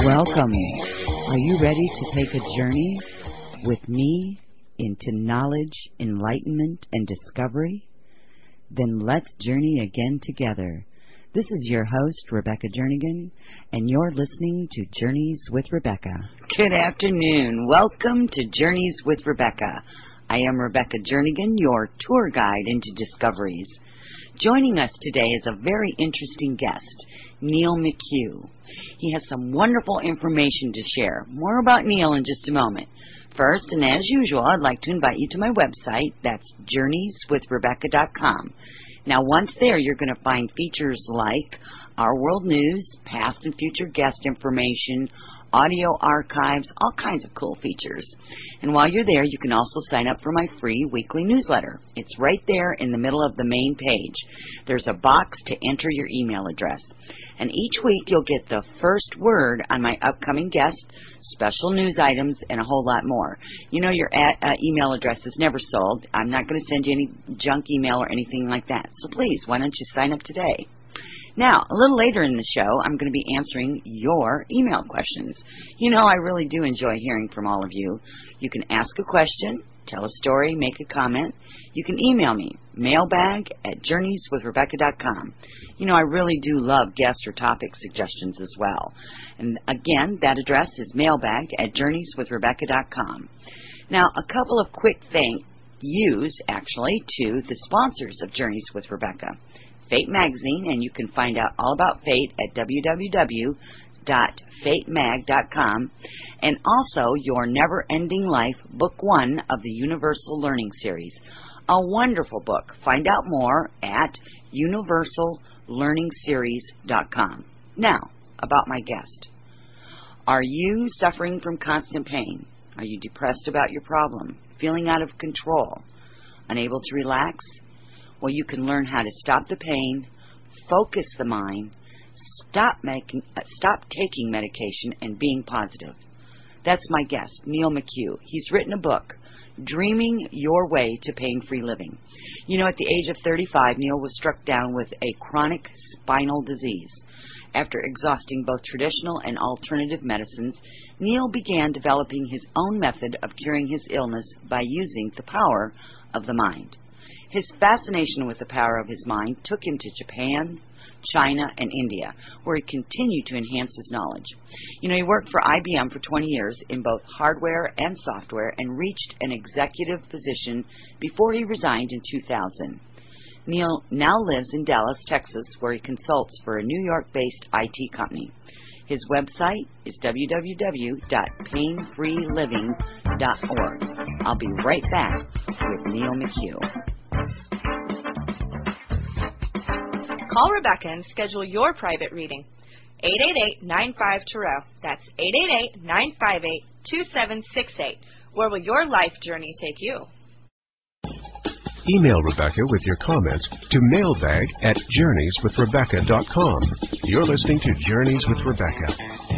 Welcome. Are you ready to take a journey with me into knowledge, enlightenment, and discovery? Then let's journey again together. This is your host, Rebecca Jernigan, and you're listening to Journeys with Rebecca. Good afternoon. Welcome to Journeys with Rebecca. I am Rebecca Jernigan, your tour guide into discoveries. Joining us today is a very interesting guest, Neil McHugh. He has some wonderful information to share. More about Neil in just a moment. First, and as usual, I'd like to invite you to my website. That's journeyswithrebecca.com. Now, once there, you're going to find features like Our World News, past and future guest information, audio archives, all kinds of cool features. And while you're there, you can also sign up for my free weekly newsletter. It's right there in the middle of the main page. There's a box to enter your email address. And each week you'll get the first word on my upcoming guest, special news items, and a whole lot more. You know your email address is never sold. I'm not going to send you any junk email or anything like that. So please, why don't you sign up today? Now, a little later in the show, I'm going to be answering your email questions. You know, I really do enjoy hearing from all of you. You can ask a question, tell a story, make a comment. You can email me, mailbag@journeyswithrebecca.com. You know, I really do love guest or topic suggestions as well. And again, that address is mailbag@journeyswithrebecca.com. Now, a couple of quick thank yous, actually, to the sponsors of Journeys with Rebecca. Fate Magazine, and you can find out all about Fate at www.fatemag.com, and also Your Never-Ending Life, Book 1 of the Universal Learning Series. A wonderful book. Find out more at universallearningseries.com. Now, about my guest. Are you suffering from constant pain? Are you depressed about your problem? Feeling out of control? Unable to relax? Well, you can learn how to stop the pain, focus the mind, stop taking medication, and being positive. That's my guest, Neil McHugh. He's written a book, Dreaming Your Way to Pain-Free Living. You know, at the age of 35, Neil was struck down with a chronic spinal disease. After exhausting both traditional and alternative medicines, Neil began developing his own method of curing his illness by using the power of the mind. His fascination with the power of his mind took him to Japan, China, and India, where he continued to enhance his knowledge. You know, he worked for IBM for 20 years in both hardware and software and reached an executive position before he resigned in 2000. Neil now lives in Dallas, Texas, where he consults for a New York-based IT company. His website is www.painfreeliving.org. I'll be right back with Neil McHugh. Call Rebecca and schedule your private reading. 888-95-TAROT. That's 888-958-2768. Where will your life journey take you? Email Rebecca with your comments to mailbag@journeyswithrebecca.com. You're listening to Journeys with Rebecca.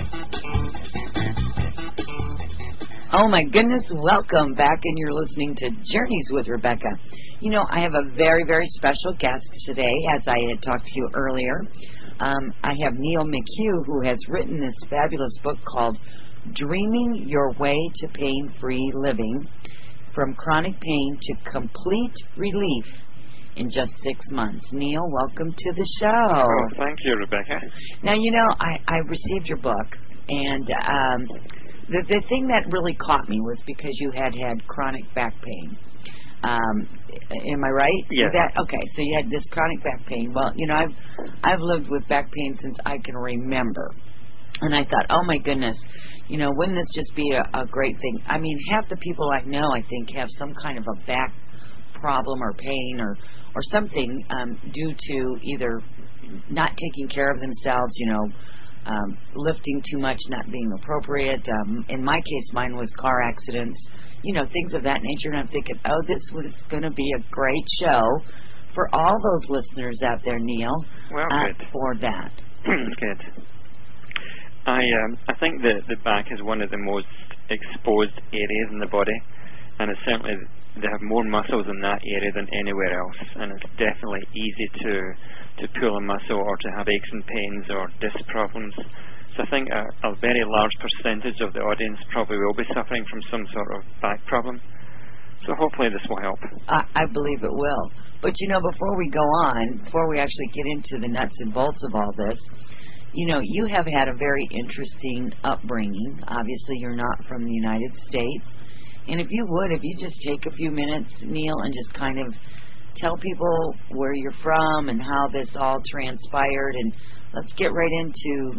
Oh my goodness, welcome back, and you're listening to Journeys with Rebecca. You know, I have a very, very special guest today, as I had talked to you earlier. I have Neil McHugh, who has written this fabulous book called Dreaming Your Way to Pain-Free Living, From Chronic Pain to Complete Relief in Just 6 Months. Neil, welcome to the show. Oh, thank you, Rebecca. Now, you know, I received your book, and the thing that really caught me was because you had chronic back pain. Am I right? Yeah. Okay, so you had this chronic back pain. Well, you know, I've lived with back pain since I can remember. And I thought, oh my goodness, you know, wouldn't this just be a great thing? I mean, half the people I know, I think, have some kind of a back problem or pain or something due to either not taking care of themselves, you know, lifting too much, not being appropriate. In my case, mine was car accidents, you know, things of that nature. And I'm thinking, oh, this was going to be a great show for all those listeners out there, Neil. Well, good. For that. Good. I think that the back is one of the most exposed areas in the body, and it's certainly, they have more muscles in that area than anywhere else, and it's definitely easy to pull a muscle or to have aches and pains or disc problems. So I think a very large percentage of the audience probably will be suffering from some sort of back problem. So hopefully this will help. I believe it will. But, before we go on, before we actually get into the nuts and bolts of all this, you have had a very interesting upbringing. Obviously, you're not from the United States. And if you just take a few minutes, Neil, and just kind of tell people where you're from and how this all transpired, and let's get right into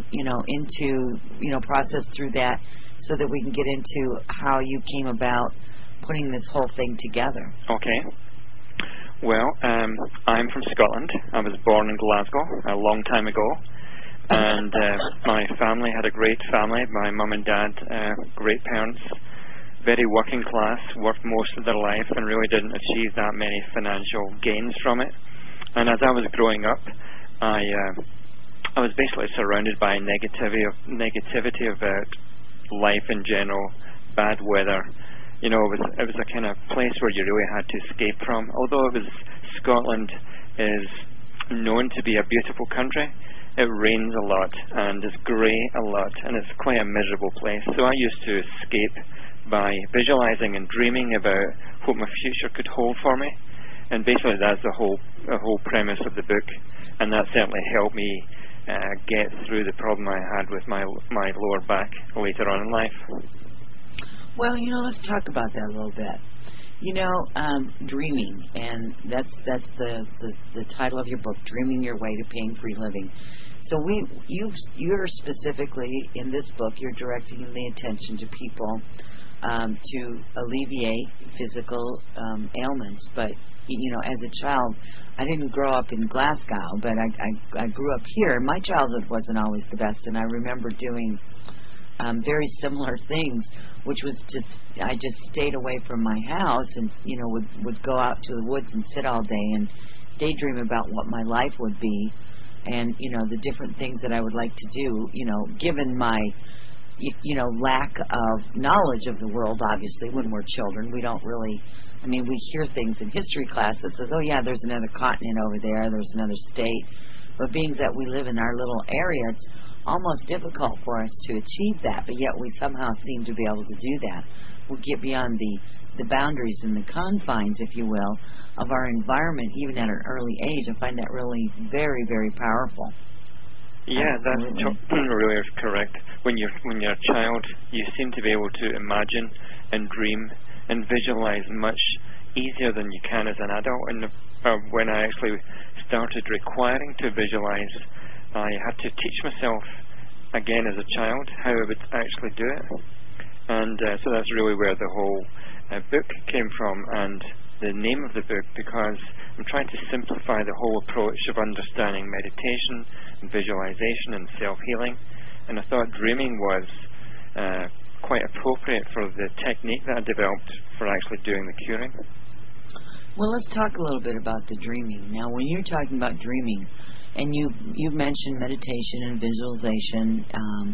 process through that so that we can get into how you came about putting this whole thing together. Okay. Well, I'm from Scotland. I was born in Glasgow a long time ago. And my family had a great family. My mum and dad, great parents, very working class, worked most of their life and really didn't achieve that many financial gains from it. And as I was growing up, I was basically surrounded by negativity about life in general, bad weather. It was a kind of place where you really had to escape from. Although Scotland is known to be a beautiful country, it rains a lot and it's grey a lot and it's quite a miserable place. So I used to escape by visualizing and dreaming about what my future could hold for me. And basically that's the whole premise of the book, and that certainly helped me get through the problem I had with my lower back later on in life. Well, let's talk about that a little bit. Dreaming, and that's the title of your book, Dreaming Your Way to Pain-Free Living. So you're specifically, in this book, you're directing the attention to people to alleviate physical ailments. But, as a child, I didn't grow up in Glasgow, but I grew up here. My childhood wasn't always the best, and I remember doing very similar things, which was I just stayed away from my house and, would go out to the woods and sit all day and daydream about what my life would be and, the different things that I would like to do, given my, lack of knowledge of the world. Obviously, when we're children, we don't really, we hear things in history class that says, oh yeah, there's another continent over there's another state. But being that we live in our little area, it's almost difficult for us to achieve that, but yet we somehow seem to be able to do that. We'll get beyond the boundaries and the confines, if you will, of our environment, even at an early age. I find that really very, very powerful. Yeah, Absolutely. That's really correct. When you're a child, you seem to be able to imagine and dream and visualize much easier than you can as an adult. And when I actually started requiring to visualize, I had to teach myself again as a child how I would actually do it. And so that's really where the whole book came from, and the name of the book, because I'm trying to simplify the whole approach of understanding meditation and visualization and self-healing. And I thought dreaming was quite appropriate for the technique that I developed for actually doing the curing. Well, let's talk a little bit about the dreaming. Now, when you're talking about dreaming, and you've mentioned meditation and visualization,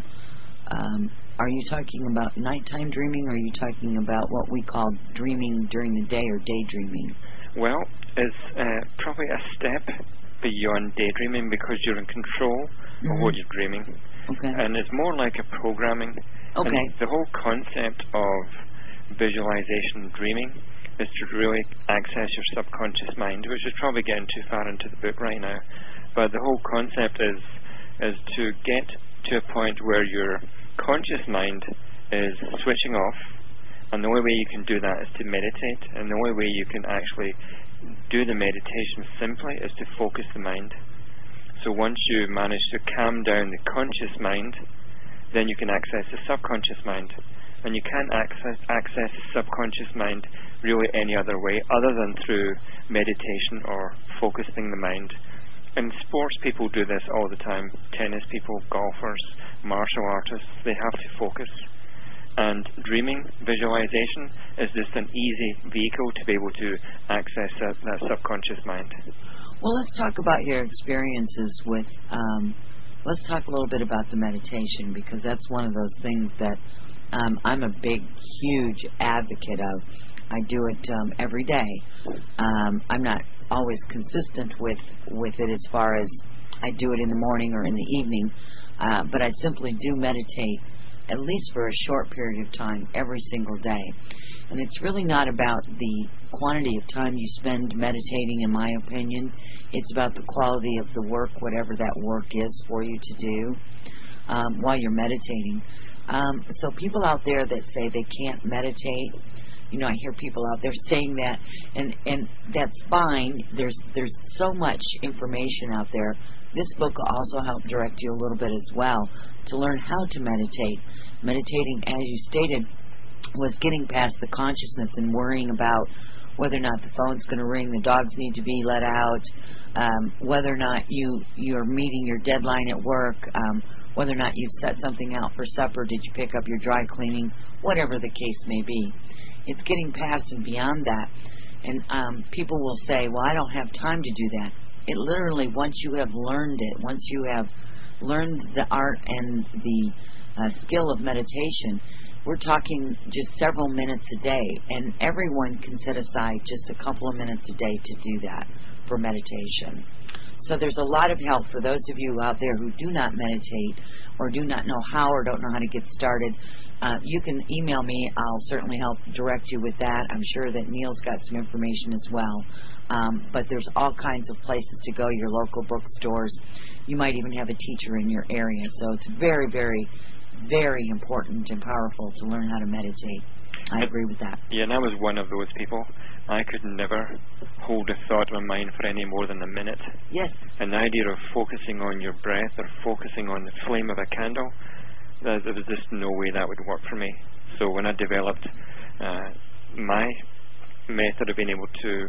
are you talking about nighttime dreaming, or are you talking about what we call dreaming during the day or daydreaming? Well, it's probably a step beyond daydreaming because you're in control of what you're dreaming. Okay. And it's more like a programming. Okay. And the whole concept of visualization and dreaming is to really access your subconscious mind, which is probably getting too far into the book right now. But the whole concept is to get to a point where your conscious mind is switching off, and the only way you can do that is to meditate, and the only way you can actually do the meditation simply is to focus the mind. So once you manage to calm down the conscious mind, then you can access the subconscious mind. And you can't access the subconscious mind really any other way other than through meditation or focusing the mind. And sports people do this all the time. Tennis people, golfers, martial artists, they have to focus. And dreaming, visualization, is just an easy vehicle to be able to access that subconscious mind. Well, let's talk about your experiences with, let's talk a little bit about the meditation, because that's one of those things that I'm a big, huge advocate of. I do it every day. I'm not always consistent with it as far as I do it in the morning or in the evening, but I simply do meditate at least for a short period of time every single day. And it's really not about the quantity of time you spend meditating, in my opinion. It's about the quality of the work, whatever that work is for you to do while you're meditating. So people out there that say they can't meditate, I hear people out there saying that, and that's fine. There's so much information out there. This book will also help direct you a little bit as well to learn how to meditate. Meditating, as you stated, was getting past the consciousness and worrying about whether or not the phone's going to ring, the dogs need to be let out, whether or not you're meeting your deadline at work, whether or not you've set something out for supper, did you pick up your dry cleaning, whatever the case may be. It's getting past and beyond that. And people will say, well, I don't have time to do that. It literally, once you have learned it, once you have learned the art and the skill of meditation, we're talking just several minutes a day, and everyone can set aside just a couple of minutes a day to do that for meditation. So there's a lot of help for those of you out there who do not meditate or do not know how or don't know how to get started. You can email me. I'll certainly help direct you with that. I'm sure that Neil's got some information as well. But there's all kinds of places to go, your local bookstores. You might even have a teacher in your area. So it's very, very, very important and powerful to learn how to meditate. I agree with that. Yeah, and I was one of those people. I could never hold a thought in my mind for any more than a minute. Yes. And the idea of focusing on your breath or focusing on the flame of a candle, there was just no way that would work for me. So when I developed my method of being able to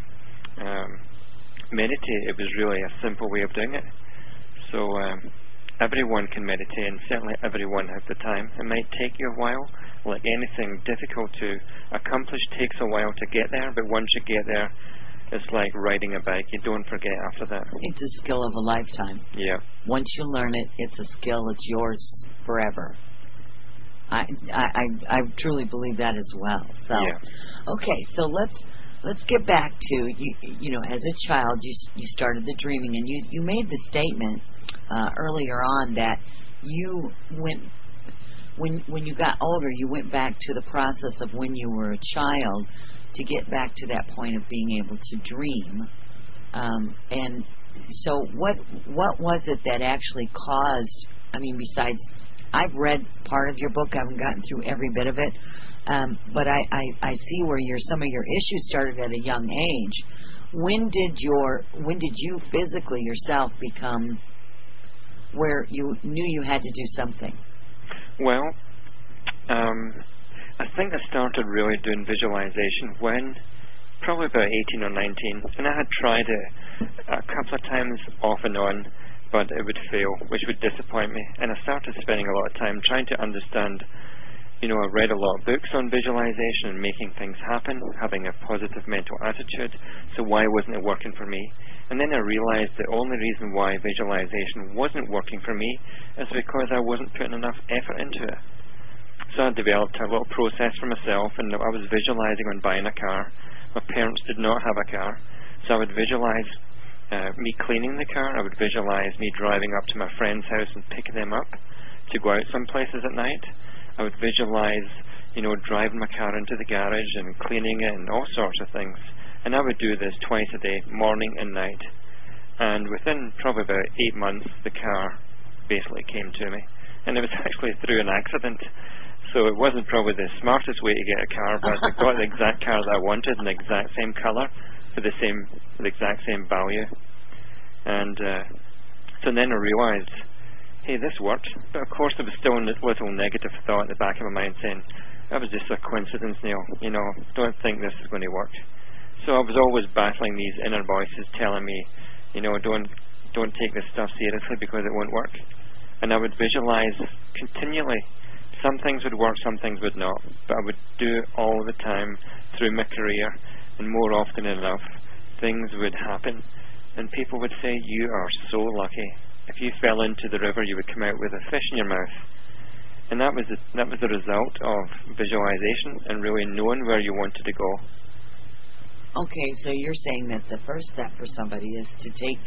meditate, it was really a simple way of doing it. So everyone can meditate, and certainly everyone has the time. It might take you a while. Like anything difficult to accomplish takes a while to get there, but once you get there, it's like riding a bike. You don't forget after that. It's a skill of a lifetime. Yeah. Once you learn it, it's a skill. It's yours forever. I truly believe that as well. So, yeah. Okay, so let's get back to you. As a child, you started the dreaming, and you made the statement earlier on that you went. When you got older, you went back to the process of when you were a child to get back to that point of being able to dream. And so what was it that actually caused, besides, I've read part of your book, I haven't gotten through every bit of it, but I see where some of your issues started at a young age. When did you physically yourself become where you knew you had to do something? Well, I think I started really doing visualization when probably about 18 or 19, and I had tried it a couple of times off and on, but it would fail, which would disappoint me. And I started spending a lot of time trying to understand. I read a lot of books on visualization and making things happen, having a positive mental attitude. So why wasn't it working for me? And then I realized the only reason why visualization wasn't working for me is because I wasn't putting enough effort into it. So I developed a little process for myself, and I was visualizing on buying a car. My parents did not have a car, so I would visualize me cleaning the car. I would visualize me driving up to my friend's house and picking them up to go out some places at night. I would visualize, driving my car into the garage and cleaning it and all sorts of things. And I would do this twice a day, morning and night. And within probably about 8 months, the car basically came to me. And it was actually through an accident. So it wasn't probably the smartest way to get a car, but I got the exact car that I wanted in the exact same color for the exact same value. And so then I realized, hey, this worked. But of course there was still a little negative thought in the back of my mind saying, that was just a coincidence, Neil. Don't think this is going to work. So I was always battling these inner voices telling me, don't take this stuff seriously because it won't work. And I would visualize continually. Some things would work, some things would not. But I would do it all the time through my career, and more often enough, things would happen. And people would say, you are so lucky. If you fell into the river, you would come out with a fish in your mouth. And that was the result of visualization and really knowing where you wanted to go. Okay, so you're saying that the first step for somebody is to take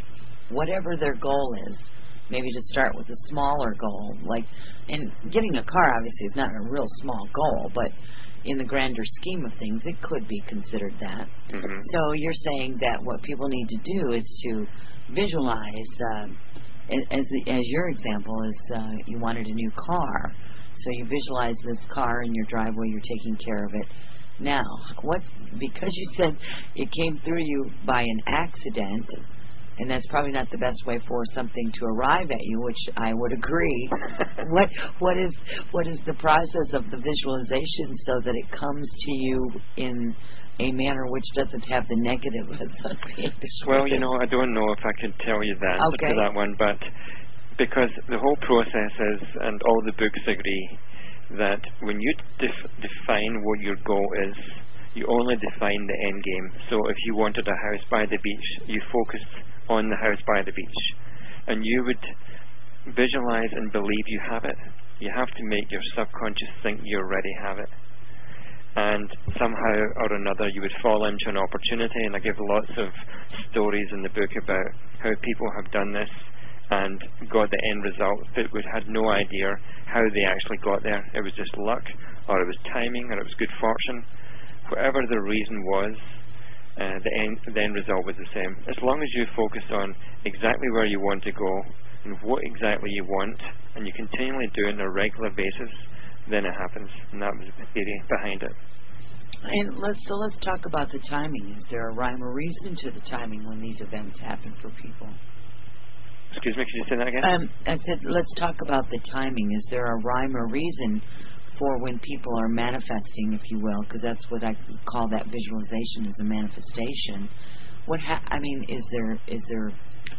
whatever their goal is. Maybe to start with a smaller goal, and getting a car obviously is not a real small goal, but in the grander scheme of things, it could be considered that. Mm-hmm. So you're saying that what people need to do is to visualize, as your example is you wanted a new car, so you visualize this car in your driveway, you're taking care of it. Now, because you said it came through you by an accident, and that's probably not the best way for something to arrive at you, which I would agree. What is the process of the visualization so that it comes to you in a manner which doesn't have the negative associated? Well, I don't know if I can tell you the answer to that one, but because the whole process is, and all the books agree, that when you define what your goal is, you only define the end game. So if you wanted a house by the beach, you focused on the house by the beach, and you would visualize and believe you have it. You have to make your subconscious think you already have it, and somehow or another you would fall into an opportunity. And I give lots of stories in the book about how people have done this and got the end result, but we had no idea how they actually got there. It was just luck, or it was timing, or it was good fortune. Whatever the reason was, the end result was the same. As long as you focus on exactly where you want to go and what exactly you want, and you continually do it on a regular basis, then it happens. And that was the theory behind it. And let's talk about the timing. Is there a rhyme or reason to the timing when these events happen for people? Excuse me, could you say that again? I said, let's talk about the timing. Is there a rhyme or reason for when people are manifesting, if you will, because that's what I call that visualization, is a manifestation. Is there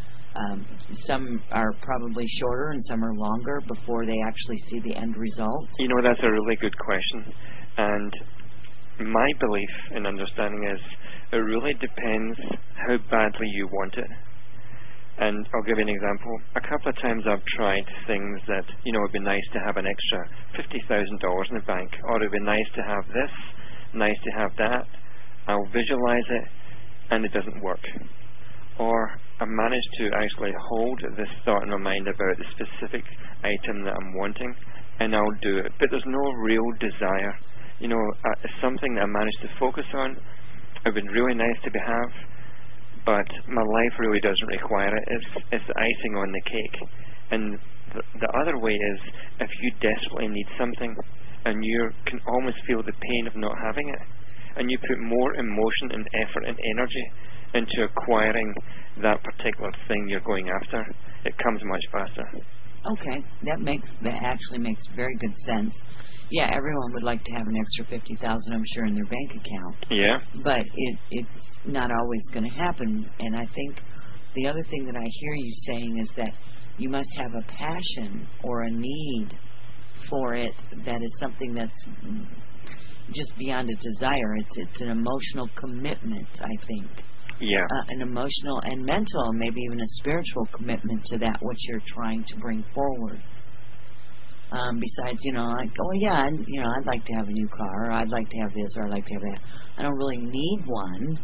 some are probably shorter and some are longer before they actually see the end result? That's a really good question. And my belief and understanding is it really depends how badly you want it. And I'll give you an example. A couple of times I've tried things that, it'd be nice to have an extra $50,000 in the bank, or it'd be nice to have this, nice to have that. I'll visualize it, and it doesn't work. Or I manage to actually hold this thought in my mind about the specific item that I'm wanting, and I'll do it. But there's no real desire. It's something that I managed to focus on. It would be really nice to have, but my life really doesn't require it. It's the icing on the cake. And the other way is, if you desperately need something and you can almost feel the pain of not having it, and you put more emotion and effort and energy into acquiring that particular thing you're going after, it comes much faster. Okay, that actually makes very good sense. Yeah, everyone would like to have an extra $50,000, I'm sure, in their bank account. Yeah. But it's not always going to happen. And I think the other thing that I hear you saying is that you must have a passion or a need for it that is something that's just beyond a desire. It's an emotional commitment, I think. Yeah. An emotional and mental, maybe even a spiritual commitment to that what you're trying to bring forward. Besides, I'd like to have a new car, or I'd like to have this, or I'd like to have that. I don't really need one,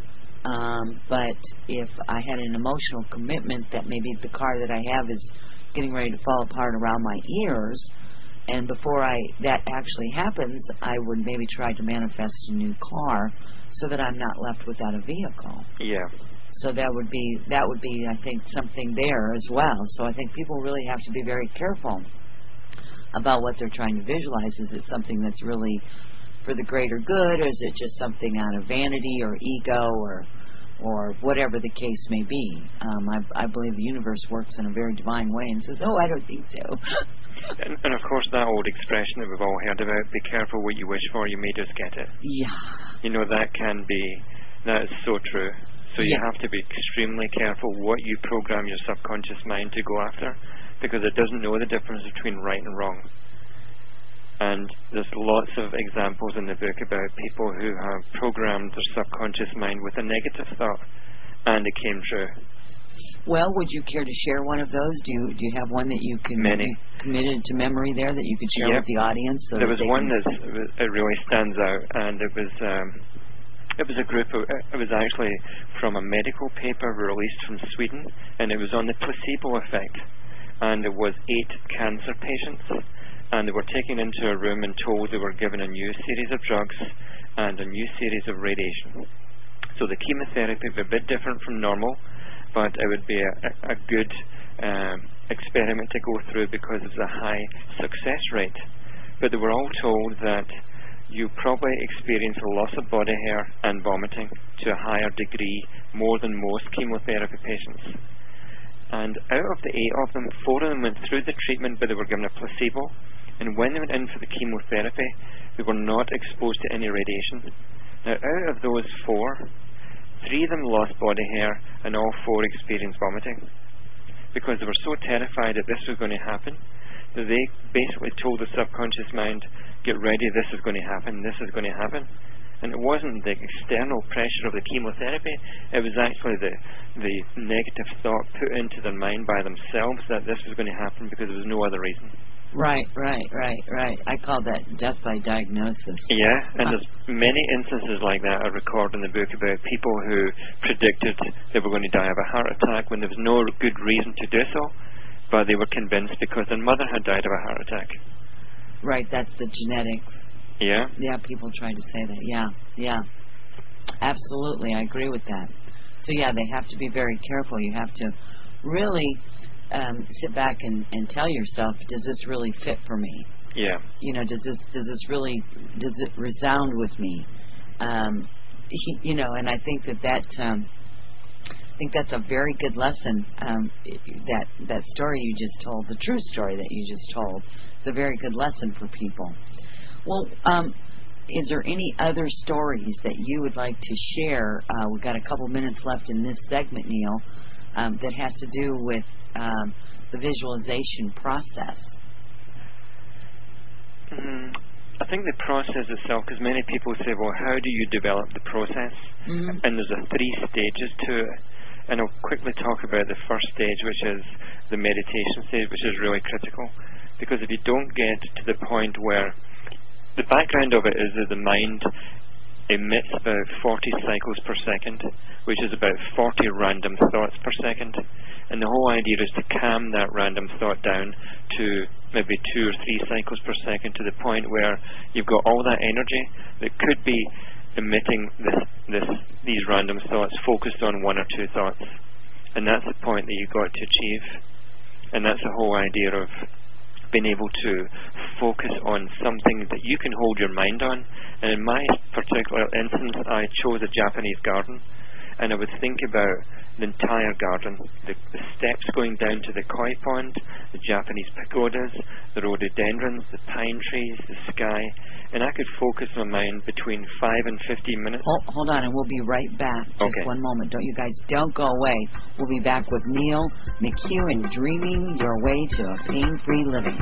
but if I had an emotional commitment that maybe the car that I have is getting ready to fall apart around my ears, and before that actually happens, I would maybe try to manifest a new car so that I'm not left without a vehicle. Yeah. So that would be, I think, something there as well. So I think people really have to be very careful about what they're trying to visualize. Is it something that's really for the greater good, or is it just something out of vanity or ego or whatever the case may be? I believe the universe works in a very divine way and says, I don't think so. and of course that old expression that we've all heard about, be careful what you wish for, you may just get it. Yeah. That is so true. So you have to be extremely careful what you program your subconscious mind to go after, because it doesn't know the difference between right and wrong. And there's lots of examples in the book about people who have programmed their subconscious mind with a negative thought, and it came true. Well, would you care to share one of those? Do you have one that you can committed to memory there that you could share with the audience? There was one that it really stands out, and it was It was a group of, it was actually from a medical paper released from Sweden, and it was on the placebo effect. And it was 8 cancer patients, and they were taken into a room and told they were given a new series of drugs and a new series of radiation. So the chemotherapy would be a bit different from normal, but it would be a good experiment to go through because of the high success rate. But they were all told that you probably experience a loss of body hair and vomiting to a higher degree, more than most chemotherapy patients. And out of the 8 of them, 4 of them went through the treatment, but they were given a placebo. And when they went in for the chemotherapy, they were not exposed to any radiation. Now, out of those 4, 3 of them lost body hair, and all 4 experienced vomiting. Because they were so terrified that this was going to happen, that they basically told the subconscious mind, get ready, this is going to happen, this is going to happen. And it wasn't the external pressure of the chemotherapy, it was actually the negative thought put into their mind by themselves that this was going to happen because there was no other reason. Right. I call that death by diagnosis. Yeah, and there's many instances like that I record in the book about people who predicted they were going to die of a heart attack when there was no good reason to do so, but they were convinced because their mother had died of a heart attack. Right, that's the genetics. Yeah? Yeah, people try to say that. Yeah. Absolutely, I agree with that. So, yeah, they have to be very careful. You have to really sit back and tell yourself, does this really fit for me? Yeah. You know, does it resound with me? You know, and I think that's a very good lesson. That story you just told, the true story that you just told, it's a very good lesson for people. Well, is there any other stories that you would like to share? We've got a couple minutes left in this segment, Neil, that has to do with the visualization process. I think the process itself, because many people say, well, how do you develop the process? Mm-hmm. And there's 3 stages to it. And I'll quickly talk about the first stage, which is the meditation stage, which is really critical. Because if you don't get to the point where the background of it is that the mind emits about 40 cycles per second, which is about 40 random thoughts per second. And the whole idea is to calm that random thought down to maybe 2 or 3 cycles per second, to the point where you've got all that energy that could be emitting these random thoughts focused on 1 or 2 thoughts. And that's the point that you've got to achieve. And that's the whole idea of being able to focus on something that you can hold your mind on. And in my particular instance, I chose a Japanese garden, and I would think about the entire garden, the steps going down to the koi pond, the Japanese pagodas, the rhododendrons, the pine trees, the sky, and I could focus my mind between 5 and 15 minutes. Hold on, and we'll be right back. Just one moment. Don't go away. We'll be back with Neil McHugh and Dreaming Your Way to a Pain-Free Living.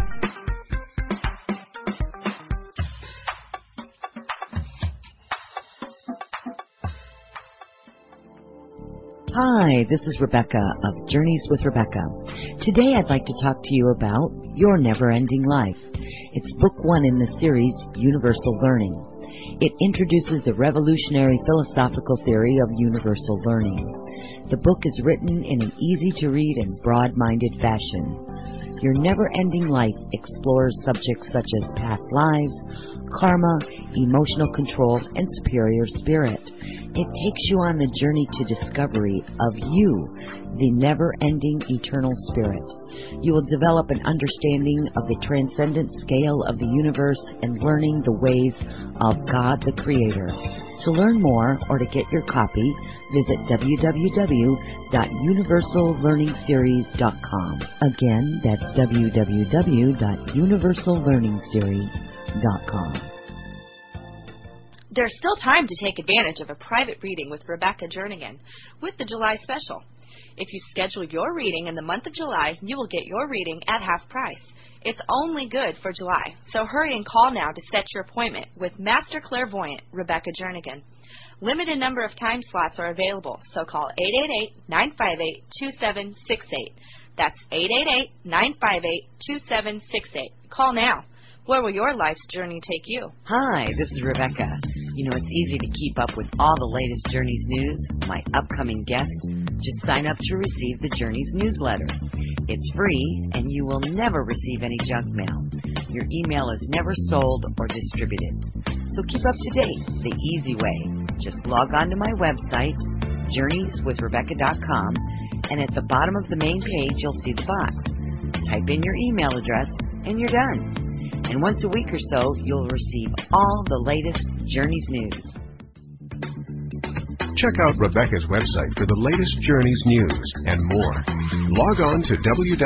Hi, this is Rebecca of Journeys with Rebecca. Today I'd like to talk to you about Your Never-Ending Life. It's book 1 in the series, Universal Learning. It introduces the revolutionary philosophical theory of universal learning. The book is written in an easy-to-read and broad-minded fashion. Your Never-Ending Life explores subjects such as past lives, karma, emotional control, and superior spirit. It takes you on the journey to discovery of you, the never-ending eternal spirit. You will develop an understanding of the transcendent scale of the universe and learning the ways of God the Creator. To learn more or to get your copy, visit www.universallearningseries.com. Again, that's www.universallearningseries.com. There's still time to take advantage of a private reading with Rebecca Jernigan with the July special. If you schedule your reading in the month of July, you will get your reading at half price. It's only good for July, so hurry and call now to set your appointment with Master Clairvoyant Rebecca Jernigan. Limited number of time slots are available, so call 888-958-2768. That's 888-958-2768. Call now. Where will your life's journey take you? Hi, this is Rebecca. It's easy to keep up with all the latest Journeys news, my upcoming guests. Just sign up to receive the Journeys newsletter. It's free, and you will never receive any junk mail. Your email is never sold or distributed. So keep up to date the easy way. Just log on to my website, journeyswithrebecca.com, and at the bottom of the main page, you'll see the box. Type in your email address, and you're done. And once a week or so, you'll receive all the latest Journeys news. Check out Rebecca's website for the latest Journeys news and more. Log on to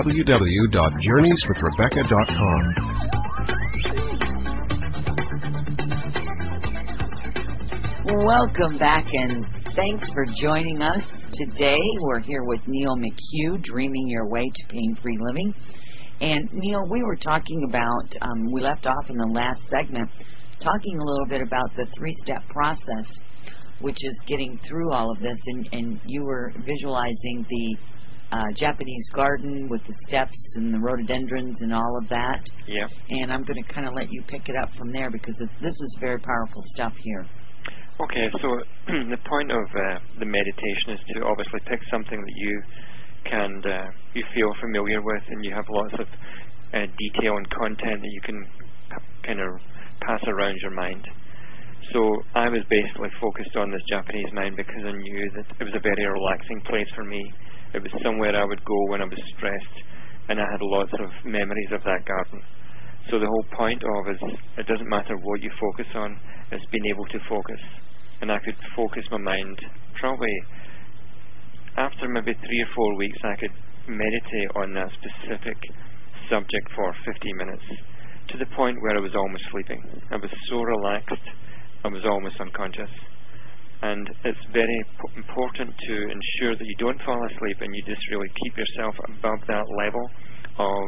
www.journeyswithrebecca.com. Welcome back, and thanks for joining us today. We're here with Neil McHugh, Dreaming Your Way to Pain-Free Living. And, Neil, we were talking about, we left off in the last segment, talking a little bit about the three-step process, which is getting through all of this, and you were visualizing the Japanese garden with the steps and the rhododendrons and all of that. Yeah. And I'm going to kind of let you pick it up from there, because this is very powerful stuff here. Okay, so the point of the meditation is to obviously pick something that you feel familiar with, and you have lots of detail and content that you can kind of pass around your mind. So I was basically focused on this Japanese mind because I knew that it was a very relaxing place for me. It was somewhere I would go when I was stressed, and I had lots of memories of that garden. So the whole point of it is, it doesn't matter what you focus on, it's being able to focus. And I could focus my mind probably after maybe 3 or 4 weeks. I could meditate on that specific subject for 15 minutes to the point where I was almost sleeping. I was so relaxed, I was almost unconscious. And it's very important to ensure that you don't fall asleep and you just really keep yourself above that level of,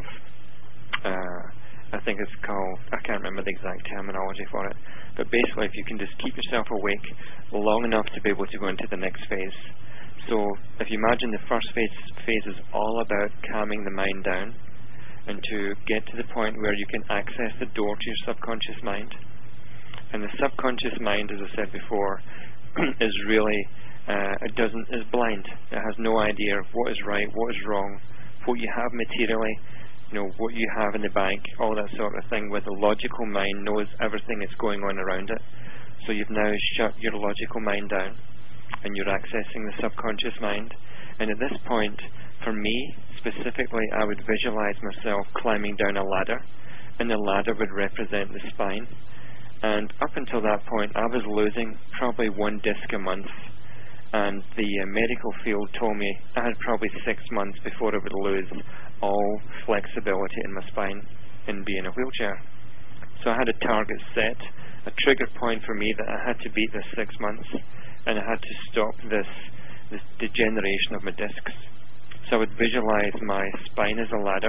I think it's called, I can't remember the exact terminology for it, but basically if you can just keep yourself awake long enough to be able to go into the next phase. So if you imagine the first phase is all about calming the mind down and to get to the point where you can access the door to your subconscious mind. And the subconscious mind, as I said before, is really, is blind. It has no idea of what is right, what is wrong, what you have materially, what you have in the bank, all that sort of thing, where the logical mind knows everything that's going on around it. So you've now shut your logical mind down, and you're accessing the subconscious mind. And at this point, for me, specifically, I would visualize myself climbing down a ladder, and the ladder would represent the spine. And up until that point, I was losing probably 1 disc a month, and the medical field told me I had probably 6 months before I would lose all flexibility in my spine and be in a wheelchair. So I had a target set, a trigger point for me that I had to beat this 6 months, and I had to stop this degeneration of my discs. So I would visualize my spine as a ladder.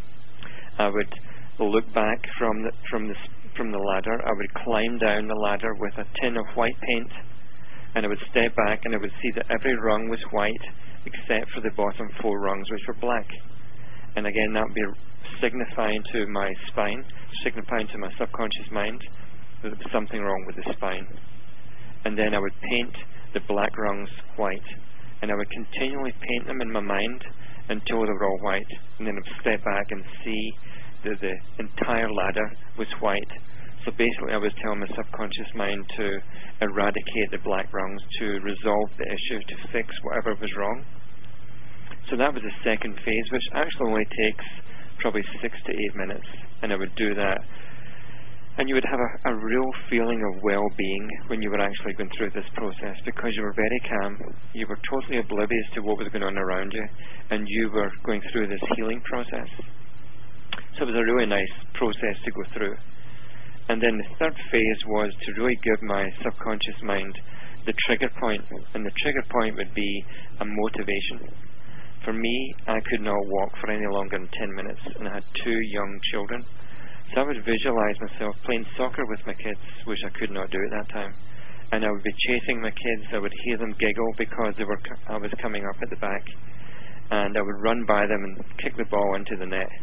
I would look back from the ladder. I would climb down the ladder with a tin of white paint, and I would step back and I would see that every rung was white except for the bottom 4 rungs, which were black. And again, that would be signifying to my spine, signifying to my subconscious mind that there was something wrong with the spine. And then I would paint the black rungs white, and I would continually paint them in my mind until they were all white. And then I would step back and see that the entire ladder was white. So basically I was telling my subconscious mind to eradicate the black rungs, to resolve the issue, to fix whatever was wrong. So that was the second phase, which actually only takes probably 6 to 8 minutes, and I would do that. And you would have a real feeling of well-being when you were actually going through this process, because you were very calm, you were totally oblivious to what was going on around you, and you were going through this healing process. So it was a really nice process to go through. And then the third phase was to really give my subconscious mind the trigger point, and the trigger point would be a motivation. For me, I could not walk for any longer than 10 minutes, and I had 2 young children. So I would visualize myself playing soccer with my kids, which I could not do at that time. And I would be chasing my kids. I would hear them giggle because I was coming up at the back. And I would run by them and kick the ball into the net.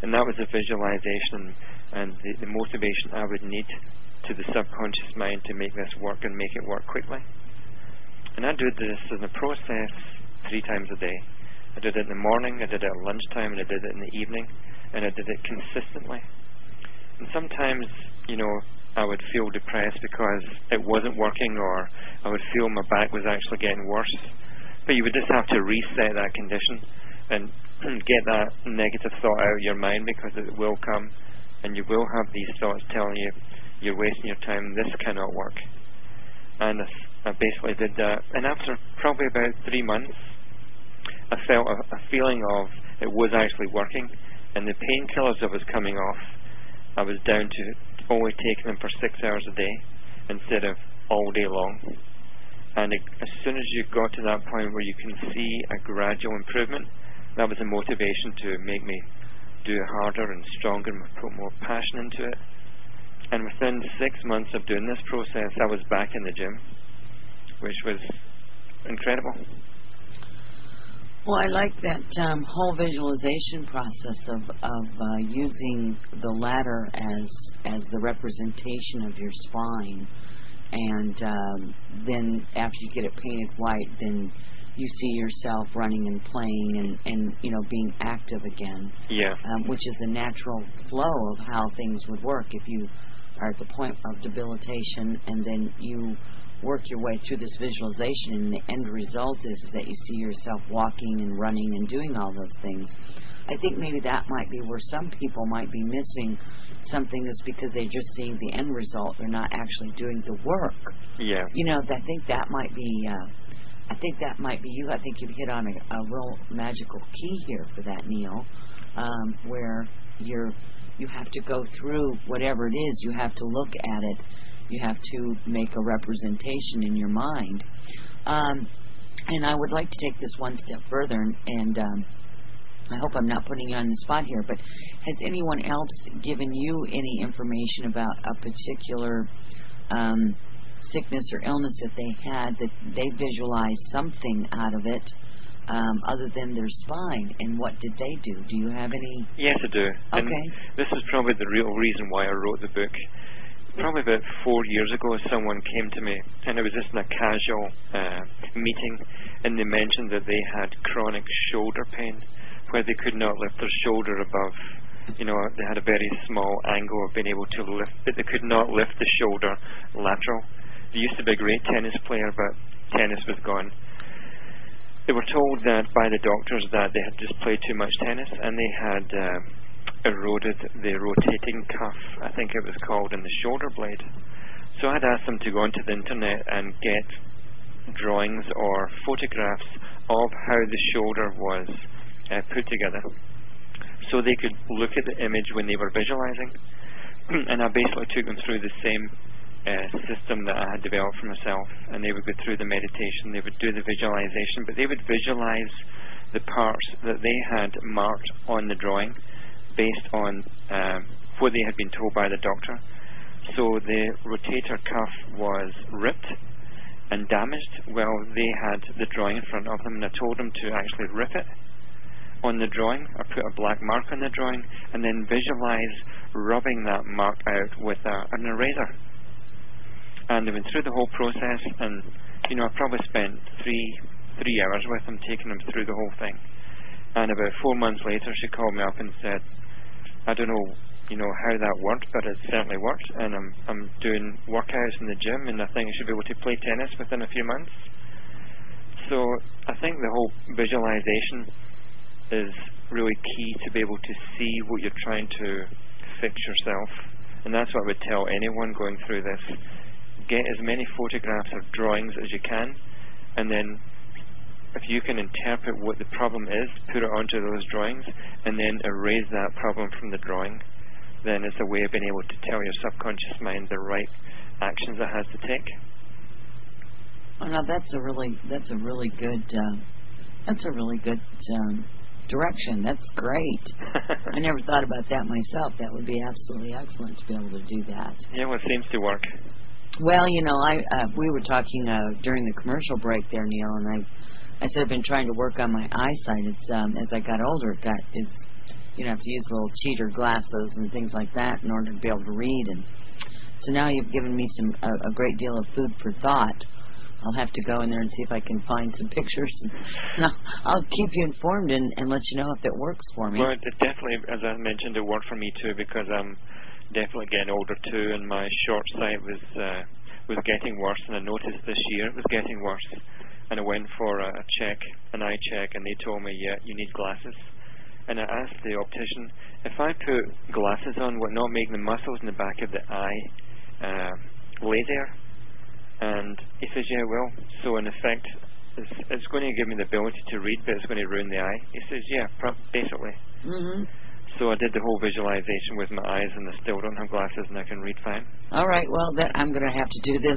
And that was the visualization and the motivation I would need to the subconscious mind to make this work and make it work quickly. And I did this in a process 3 times a day. I did it in the morning, I did it at lunchtime, and I did it in the evening, and I did it consistently. And sometimes, I would feel depressed because it wasn't working, or I would feel my back was actually getting worse. But you would just have to reset that condition and get that negative thought out of your mind, because it will come, and you will have these thoughts telling you, you're wasting your time, this cannot work. And I basically did that. And after probably about 3 months, I felt a feeling of it was actually working, and the painkillers that was coming off, I was down to only taking them for 6 hours a day instead of all day long. And as soon as you got to that point where you can see a gradual improvement, that was a motivation to make me do it harder and stronger and put more passion into it. And within 6 months of doing this process, I was back in the gym, which was incredible. Well, I like that whole visualization process of using the ladder as the representation of your spine, and then after you get it painted white, then you see yourself running and playing and being active again. Yeah. Which is a natural flow of how things would work if you are at the point of debilitation, and then you work your way through this visualization, and the end result is that you see yourself walking and running and doing all those things. I think maybe that might be where some people might be missing something, is because they're just seeing the end result. They're not actually doing the work. Yeah. I think that might be you. I think you've hit on a real magical key here for that, Neil, where you have to go through whatever it is. You have to look at it. You have to make a representation in your mind. And I would like to take this one step further, and I hope I'm not putting you on the spot here, but has anyone else given you any information about a particular sickness or illness that they had, that they visualized something out of it other than their spine, and what did they do? Do you have any? Yes, I do. Okay. And this is probably the real reason why I wrote the book. Probably about 4 years ago, someone came to me, and it was just in a casual meeting, and they mentioned that they had chronic shoulder pain, where they could not lift their shoulder above, they had a very small angle of being able to lift, but they could not lift the shoulder lateral. They used to be a great tennis player, but tennis was gone. They were told that by the doctors that they had just played too much tennis, and they had eroded the rotating cuff, I think it was called, in the shoulder blade. So I'd asked them to go onto the internet and get drawings or photographs of how the shoulder was put together, so they could look at the image when they were visualizing. And I basically took them through the same system that I had developed for myself, and they would go through the meditation, they would do the visualization, but they would visualize the parts that they had marked on the drawing based on what they had been told by the doctor. So the rotator cuff was ripped and damaged. Well, they had the drawing in front of them, and I told them to actually rip it on the drawing, or put a black mark on the drawing, and then visualize rubbing that mark out with an eraser. And they went through the whole process, and I probably spent three hours with them, taking them through the whole thing. And about 4 months later, she called me up and said, I don't know, how that worked, but it certainly worked, and I'm doing workouts in the gym, and I think I should be able to play tennis within a few months. So I think the whole visualization is really key to be able to see what you're trying to fix yourself, and that's what I would tell anyone going through this. Get as many photographs or drawings as you can, and then if you can interpret what the problem is, put it onto those drawings, and then erase that problem from the drawing, then it's a way of being able to tell your subconscious mind the right actions it has to take. Oh, no, that's a really good direction. That's great. I never thought about that myself. That would be absolutely excellent to be able to do that. Yeah, well, it seems to work. Well, we were talking during the commercial break there, Neil, and I said I've been trying to work on my eyesight. It's as I got older, have to use little cheater glasses and things like that in order to be able to read. And so now you've given me a great deal of food for thought. I'll have to go in there and see if I can find some pictures. And I'll keep you informed and let you know if it works for me. Well, it definitely, as I mentioned, it worked for me too, because I'm definitely getting older too, and my short sight was getting worse. And I noticed this year it was getting worse. And I went for an eye check, and they told me, yeah, you need glasses. And I asked the optician, if I put glasses on, will it not make the muscles in the back of the eye lay there? And he says, yeah, well, so in effect, it's going to give me the ability to read, but it's going to ruin the eye. He says, yeah, basically. Mm-hmm. So I did the whole visualization with my eyes, and I still don't have glasses, and I can read fine. All right, well, then I'm going to have to do this.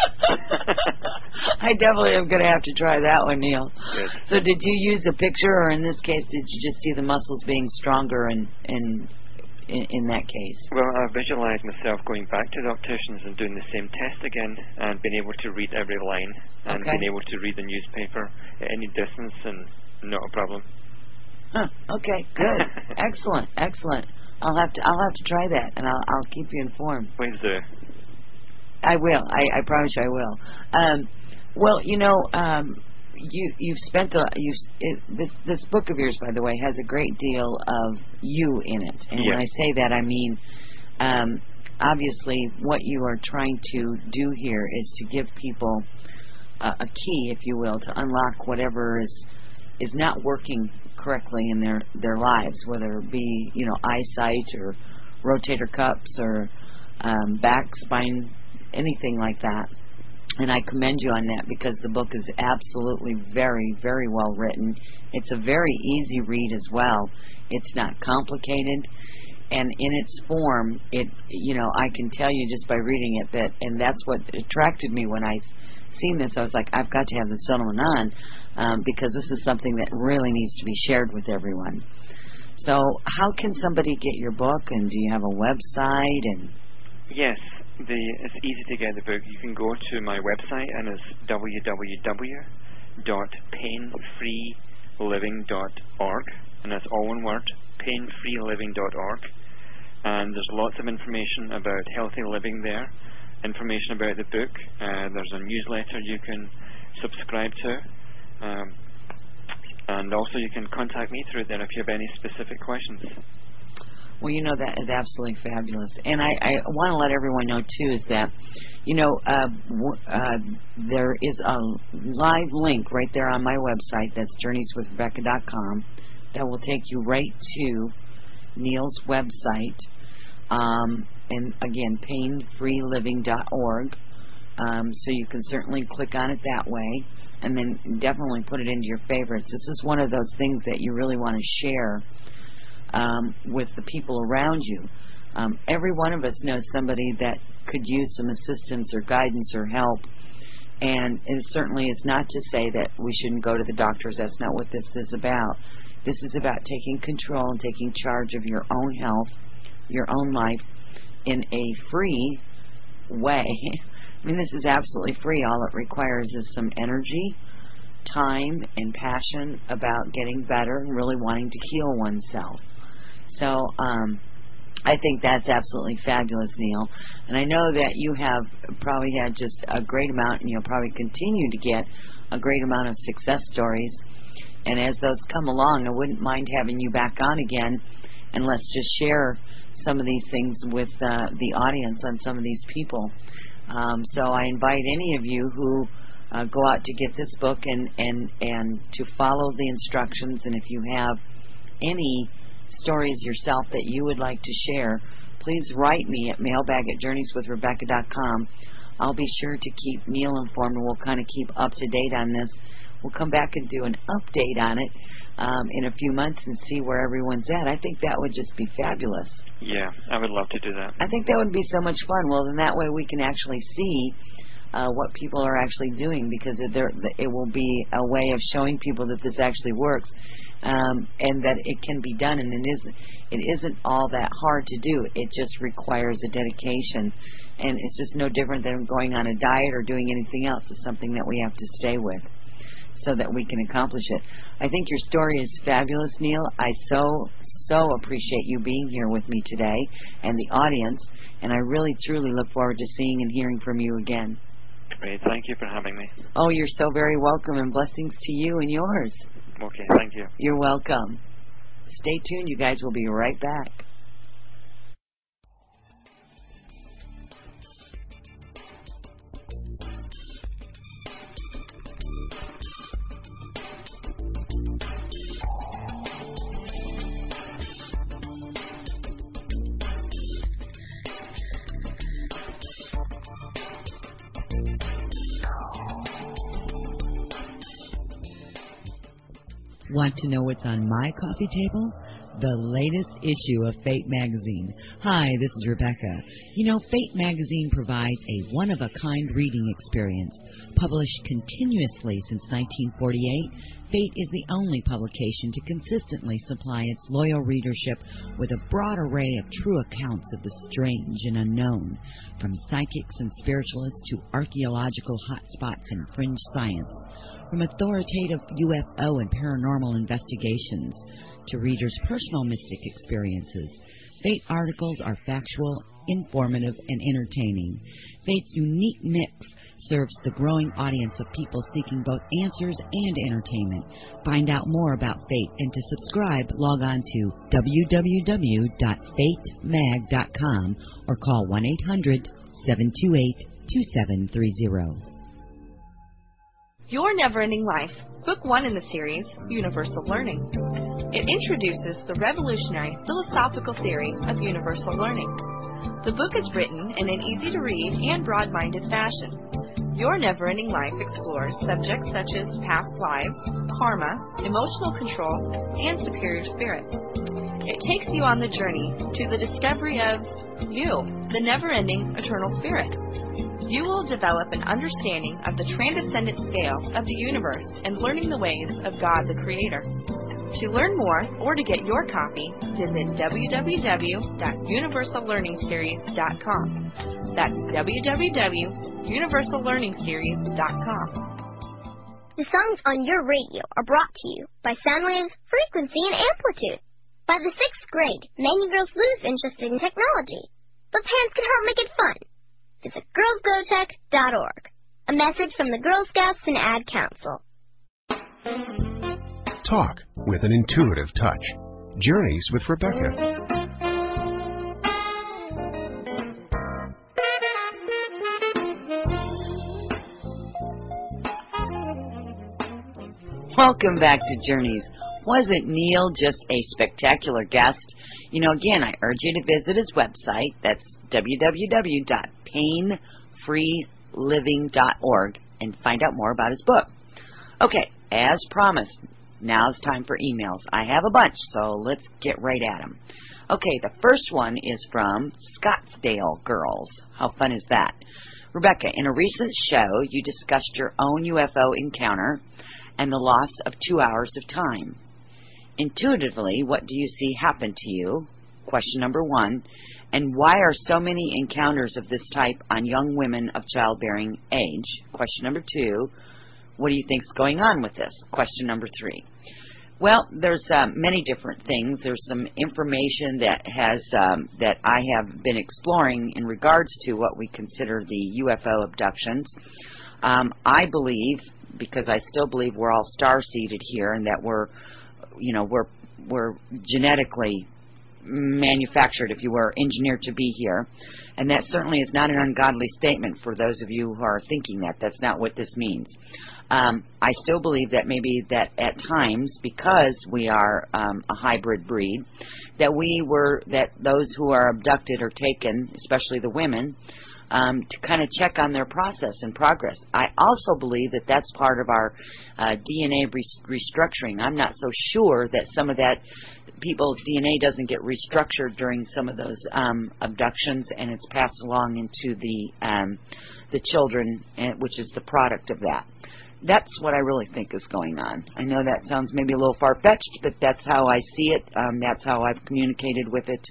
I definitely am going to have to try that one, Neil. Good. So did you use a picture, or in this case, did you just see the muscles being stronger in that case? Well, I visualized myself going back to the opticians and doing the same test again, and being able to read every line, and being able to read the newspaper at any distance, and not a problem. Huh. Okay. Good. Excellent. I'll have to try that, and I'll keep you informed. Please do. I will. I promise you I will. Well, you've spent this book of yours, by the way, has a great deal of you in it, and when I say that, I mean obviously what you are trying to do here is to give people a key, if you will, to unlock whatever is not working correctly in their lives, whether it be eyesight or rotator cuffs or back, spine, anything like that. And I commend you on that, because the book is absolutely very, very well written. It's a very easy read as well. It's not complicated, and in its form, I can tell you just by reading it and that's what attracted me when I seen this. I was like, I've got to have this gentleman on, because this is something that really needs to be shared with everyone. So how can somebody get your book, and do you have a website? And yes, it's easy to get the book. You can go to my website, and it's www.painfreeliving.org, and that's all one word, painfreeliving.org. And there's lots of information about healthy living there, information about the book. There's a newsletter you can subscribe to, and also you can contact me through there if you have any specific questions. Well, that is absolutely fabulous. And I want to let everyone know, too, is that, there is a live link right there on my website. That's journeyswithrebecca.com. That will take you right to Neil's website. And, again, painfreeliving.org. So you can certainly click on it that way. And then definitely put it into your favorites. This is one of those things that you really want to share with the people around you. Every one of us knows somebody that could use some assistance or guidance or help, and it certainly is not to say that we shouldn't go to the doctors. That's not what this is about. This is about taking control and taking charge of your own health, your own life, in a free way. I mean, this is absolutely free. All it requires is some energy, time, and passion about getting better and really wanting to heal oneself. So I think that's absolutely fabulous, Neil. And I know that you have probably had just a great amount, and you'll probably continue to get a great amount of success stories. And as those come along, I wouldn't mind having you back on again, and let's just share some of these things with the audience on some of these people. So I invite any of you who go out to get this book and to follow the instructions. And if you have any stories yourself that you would like to share, please write me at mailbag@journeyswithrebecca.com. I'll be sure to keep Neil informed, and we'll kind of keep up to date on this. We'll come back and do an update on it in a few months and see where everyone's at. I think that would just be fabulous. Yeah, I would love to do that. I think that would be so much fun. Well, then that way we can actually see what people are actually doing, because it will be a way of showing people that this actually works, and that it can be done, and it isn't all that hard to do. It just requires a dedication, and it's just no different than going on a diet or doing anything else. It's something that we have to stay with. so that we can accomplish it. I think your story is fabulous, Neil. I so appreciate you being here with me today and the audience, and I really, truly look forward to seeing and hearing from you again. Great. Thank you for having me. Oh, you're so very welcome, and blessings to you and yours. Okay, thank you. You're welcome. Stay tuned, you guys. We'll be right back. Want to know what's on my coffee table? The latest issue of Fate magazine. Hi, this is Rebecca. You know, Fate magazine provides a one-of-a-kind reading experience. Published continuously since 1948, Fate is the only publication to consistently supply its loyal readership with a broad array of true accounts of the strange and unknown, from psychics and spiritualists to archaeological hotspots and fringe science, from authoritative UFO and paranormal investigations to readers' personal mystic experiences. Fate articles are factual, informative, and entertaining. Fate's unique mix serves the growing audience of people seeking both answers and entertainment. Find out more about Fate, and to subscribe, log on to www.fatemag.com or call 1-800-728-2730. Your Never-Ending Life, Book 1 in the series, Universal Learning. It introduces the revolutionary philosophical theory of universal learning. The book is written in an easy-to-read and broad-minded fashion. Your Never-Ending Life explores subjects such as past lives, karma, emotional control, and superior spirit. It takes you on the journey to the discovery of you, the never-ending eternal spirit. You will develop an understanding of the transcendent scale of the universe and learning the ways of God the Creator. To learn more or to get your copy, visit www.universallearningseries.com. That's www.universallearningseries.com. The songs on your radio are brought to you by Soundwave's Frequency and Amplitude. By the 6th grade, many girls lose interest in technology, but parents can help make it fun. Visit girlsgotech.org. A message from the Girl Scouts and Ad Council. Talk with an intuitive touch. Journeys with Rebecca. Welcome back to Journeys. Wasn't Neil just a spectacular guest? You know, again, I urge you to visit his website. That's www.painfreeliving.org and find out more about his book. Okay, as promised, now it's time for emails. I have a bunch, so let's get right at them. Okay, the first one is from Scottsdale Girls. How fun is that? Rebecca, in a recent show, you discussed your own UFO encounter and the loss of 2 hours of time. Intuitively, what do you see happen to you? Question number 1. And why are so many encounters of this type on young women of childbearing age? Question number 2. What do you think is going on with this? Question number 3. Well, there's many different things. There's some information that I have been exploring in regards to what we consider the UFO abductions. I believe, because I still believe we're all star-seeded here, and that we're genetically manufactured, if you were, engineered to be here. And that certainly is not an ungodly statement for those of you who are thinking that. That's not what this means. I still believe that maybe that at times, because we are a hybrid breed, that those who are abducted or taken, especially the women, to kind of check on their process and progress. I also believe that that's part of our DNA restructuring. I'm not so sure that some of that people's DNA doesn't get restructured during some of those abductions, and it's passed along into the children, which is the product of that. That's what I really think is going on. I know that sounds maybe a little far-fetched, but that's how I see it. That's how I've communicated with it.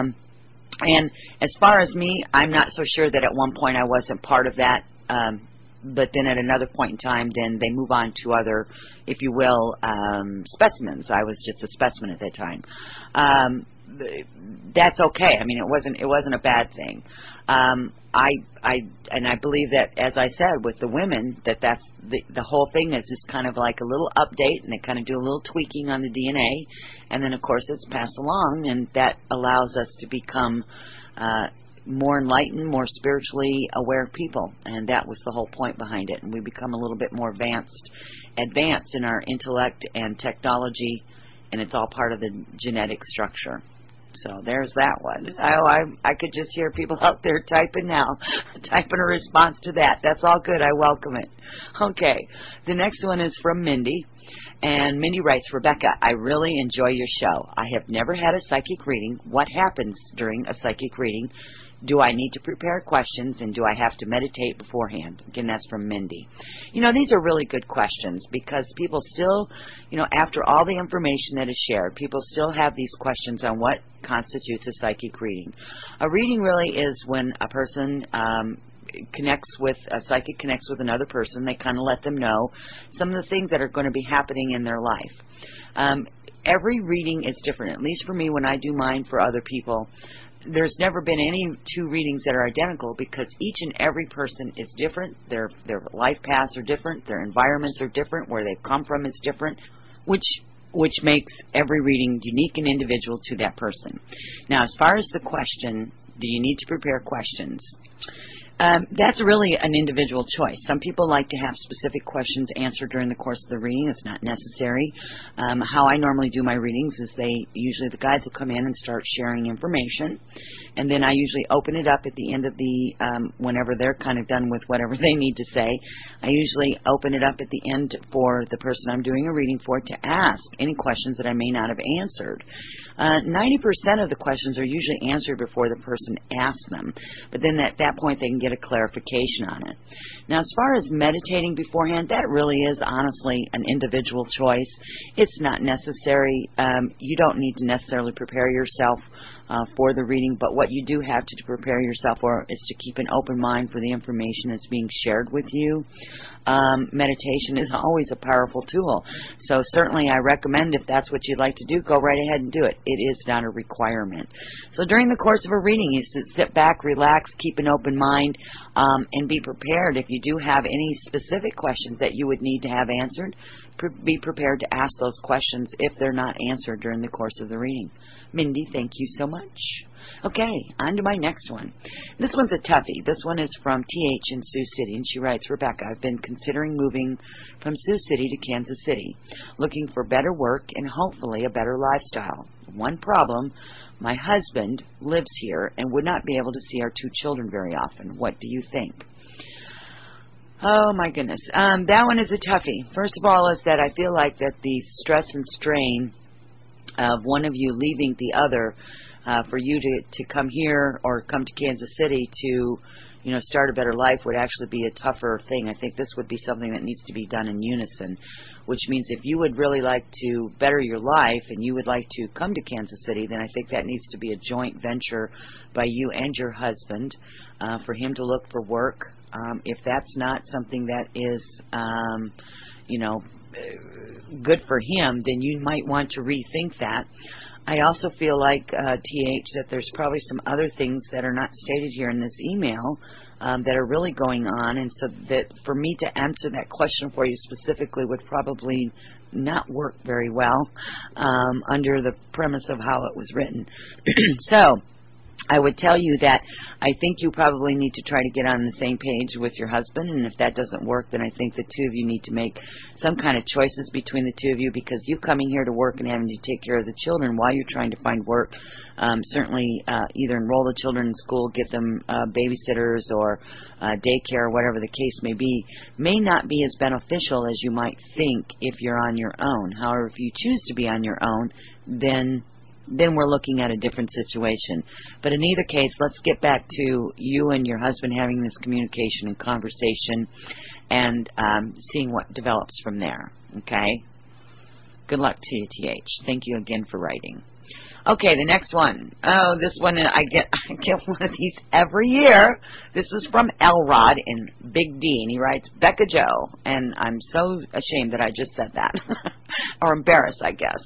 And as far as me, I'm not so sure that at one point I wasn't part of that but then at another point in time, then they move on to other, if you will, specimens. I was just a specimen at that time. That's okay. I mean, it wasn't a bad thing. I believe that, as I said, with the women, that's the whole thing is just kind of like a little update, and they kind of do a little tweaking on the DNA, and then of course it's passed along, and that allows us to become more enlightened, more spiritually aware people, and that was the whole point behind it. And we become a little bit more advanced in our intellect and technology, and it's all part of the genetic structure. So there's that one. I could just hear people out there typing now, typing a response to that. That's all good. I welcome it. Okay. The next one is from Mindy. And Mindy writes, Rebecca, I really enjoy your show. I have never had a psychic reading. What happens during a psychic reading? Do I need to prepare questions, and do I have to meditate beforehand? Again, that's from Mindy. These are really good questions, because people still, after all the information that is shared, people still have these questions on what constitutes a psychic reading. A reading really is when a person a psychic connects with another person. They kind of let them know some of the things that are going to be happening in their life. Every reading is different, at least for me when I do mine for other people. There's never been any two readings that are identical, because each and every person is different. Their life paths are different. Their environments are different. Where they've come from is different, which makes every reading unique and individual to that person. Now, as far as the question, do you need to prepare questions? That's really an individual choice. Some people like to have specific questions answered during the course of the reading. It's not necessary. How I normally do my readings is usually the guides will come in and start sharing information, and then I usually open it up at the end of whenever they're kind of done with whatever they need to say. I usually open it up at the end for the person I'm doing a reading for to ask any questions that I may not have answered. 90% of the questions are usually answered before the person asks them, but then at that point they can get a clarification on it. Now, as far as meditating beforehand, that really is honestly an individual choice. It's not necessary. You don't need to necessarily prepare yourself for the reading, but what you do have to prepare yourself for is to keep an open mind for the information that's being shared with you. Meditation is always a powerful tool, so certainly I recommend, if that's what you'd like to do, go right ahead and do it. It is not a requirement. So during the course of a reading, you sit back, relax, keep an open mind, and be prepared. If you do have any specific questions that you would need to have answered, be prepared to ask those questions if they're not answered during the course of the reading. Mindy, thank you so much. Okay, on to my next one. This one's a toughie. This one is from T.H. in Sioux City, and she writes, Rebecca, I've been considering moving from Sioux City to Kansas City, looking for better work and hopefully a better lifestyle. One problem, my husband lives here and would not be able to see our two children very often. What do you think? Oh, my goodness. That one is a toughie. First of all is that I feel like that the stress and strain of one of you leaving the other, for you to come here or come to Kansas City to, start a better life would actually be a tougher thing. I think this would be something that needs to be done in unison, which means if you would really like to better your life and you would like to come to Kansas City, then I think that needs to be a joint venture by you and your husband, for him to look for work. If that's not something that is, good for him, then you might want to rethink that. I also feel like, TH, that there's probably some other things that are not stated here in this email that are really going on, and so that for me to answer that question for you specifically would probably not work very well under the premise of how it was written. So I would tell you that I think you probably need to try to get on the same page with your husband, and if that doesn't work, then I think the two of you need to make some kind of choices between the two of you, because you coming here to work and having to take care of the children while you're trying to find work, certainly either enroll the children in school, give them babysitters or daycare, or whatever the case may not be as beneficial as you might think if you're on your own. However, if you choose to be on your own, then we're looking at a different situation. But in either case, let's get back to you and your husband having this communication and conversation and seeing what develops from there. Okay? Good luck to you, TH. Thank you again for writing. Okay, the next one. Oh, this one, I get one of these every year. This is from Elrod in Big D, and he writes, Becca Joe, and I'm so ashamed that I just said that, or embarrassed, I guess.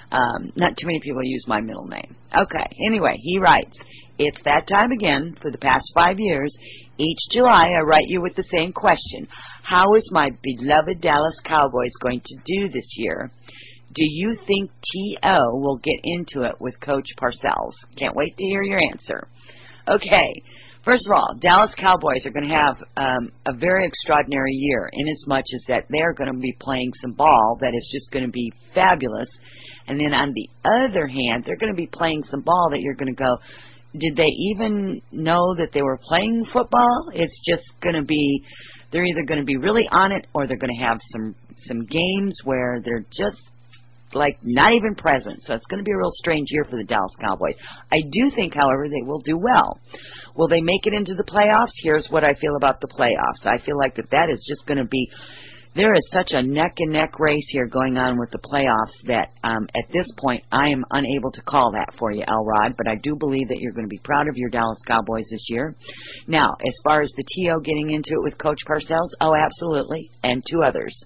Not too many people use my middle name. Okay, anyway, he writes, it's that time again. For the past 5 years, each July I write you with the same question. How is my beloved Dallas Cowboys going to do this year? Do you think T.O. will get into it with Coach Parcells? Can't wait to hear your answer. Okay, first of all, Dallas Cowboys are going to have a very extraordinary year in as much as that they're going to be playing some ball that is just going to be fabulous. And then on the other hand, they're going to be playing some ball that you're going to go, did they even know that they were playing football? It's just going to be, they're either going to be really on it or they're going to have some games where they're just like not even present. So it's going to be a real strange year for the Dallas Cowboys. I do think, however, they will do well. Will they make it into the playoffs? Here's what I feel about the playoffs. I feel like that is just going to be, there is such a neck-and-neck race here going on with the playoffs that at this point I am unable to call that for you, Elrod, but I do believe that you're going to be proud of your Dallas Cowboys this year. Now, as far as the T.O. getting into it with Coach Parcells, oh, absolutely, and 2 others.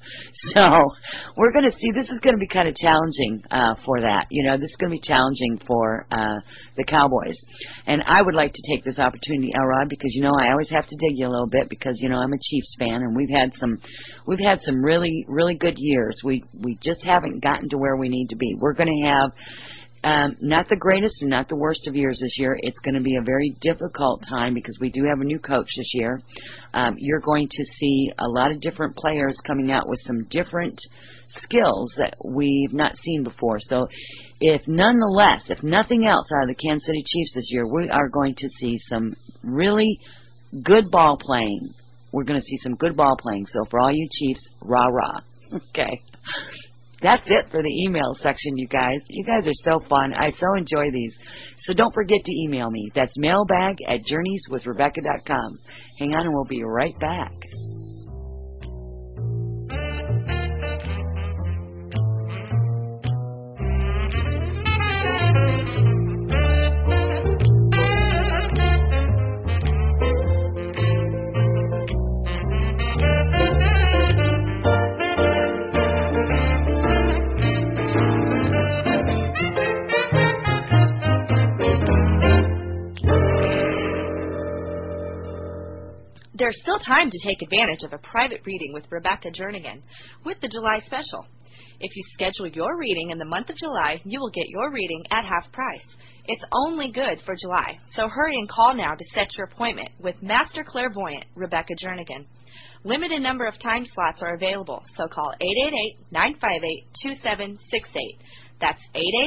So we're going to see, this is going to be kind of challenging for that. You know, this is going to be challenging for the Cowboys. And I would like to take this opportunity, Elrod, because, you know, I always have to dig you a little bit because, you know, I'm a Chiefs fan, and we've had some really, really good years. We just haven't gotten to where we need to be. We're going to have not the greatest and not the worst of years this year. It's going to be a very difficult time because we do have a new coach this year. You're going to see a lot of different players coming out with some different skills that we've not seen before. So if nothing else out of the Kansas City Chiefs this year, we are going to see some really good ball playing. We're going to see some good ball playing. So for all you Chiefs, rah-rah. Okay. That's it for the email section, you guys. You guys are so fun. I so enjoy these. So don't forget to email me. That's mailbag@journeyswithrebecca.com. Hang on and we'll be right back. There's still time to take advantage of a private reading with Rebecca Jernigan with the July special. If you schedule your reading in the month of July, you will get your reading at half price. It's only good for July, so hurry and call now to set your appointment with Master Clairvoyant Rebecca Jernigan. Limited number of time slots are available, so call 888-958-2768. That's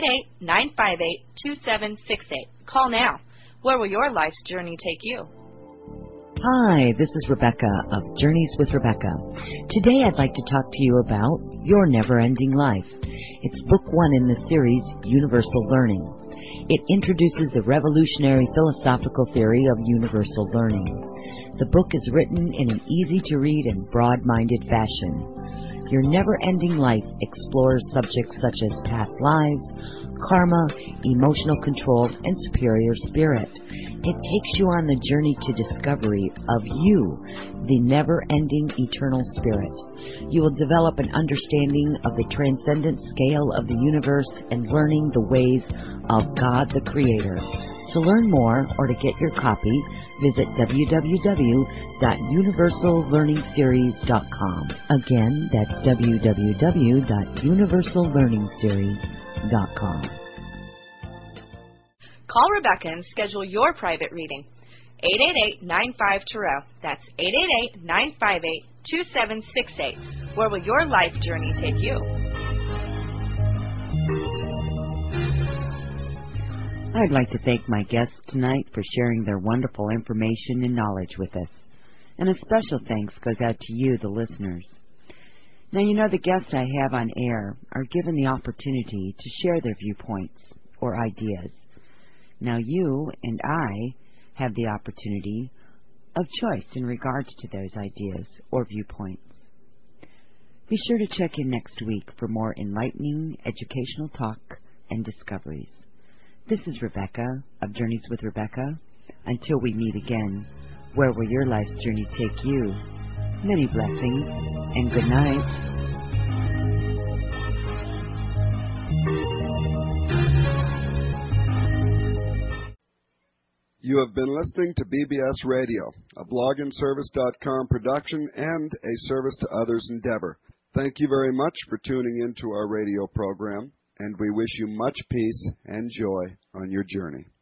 888-958-2768. Call now. Where will your life's journey take you? Hi, this is Rebecca of Journeys with Rebecca. Today I'd like to talk to you about Your Never-Ending Life. It's book 1 in the series, Universal Learning. It introduces the revolutionary philosophical theory of universal learning. The book is written in an easy-to-read and broad-minded fashion. Your Never-Ending Life explores subjects such as past lives, karma, emotional control, and superior spirit. It takes you on the journey to discovery of you, the never-ending eternal spirit. You will develop an understanding of the transcendent scale of the universe and learning the ways of God the Creator. To learn more or to get your copy, visit www.universallearningseries.com. Again, that's www.universallearningseries.com. Call Rebecca and schedule your private reading. 888-95-TAROT. That's 888-958-2768. Where will your life journey take you? I'd like to thank my guests tonight for sharing their wonderful information and knowledge with us. And a special thanks goes out to you, the listeners. Now, you know, the guests I have on air are given the opportunity to share their viewpoints or ideas. Now, you and I have the opportunity of choice in regards to those ideas or viewpoints. Be sure to check in next week for more enlightening educational talk and discoveries. This is Rebecca of Journeys with Rebecca. Until we meet again, where will your life's journey take you? Many blessings and good night. You have been listening to BBS Radio, a blogandservice.com production and a service to others endeavor. Thank you very much for tuning into our radio program, and we wish you much peace and joy on your journey.